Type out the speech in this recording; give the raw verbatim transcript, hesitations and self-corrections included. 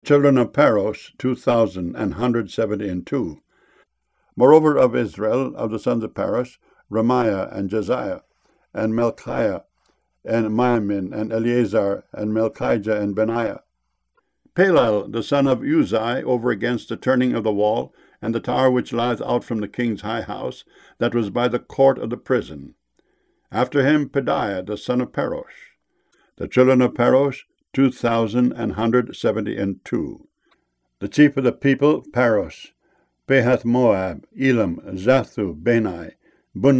children of Paros, two thousand and hundred seventy and two. Moreover of Israel, of the sons of Paros, Ramiah and Josiah, and Melchiah, and Maimin, and Eleazar, and Melchijah, and Benaiah. Palal, the son of Uzai, over against the turning of the wall, and the tower which lieth out from the king's high house, that was by the court of the prison. After him Pedaiah, the son of Parosh. The children of Parosh, two thousand and hundred seventy and two. The chief of the people, Parosh, Pahath Moab, Elam, Zathu, Benai, Bun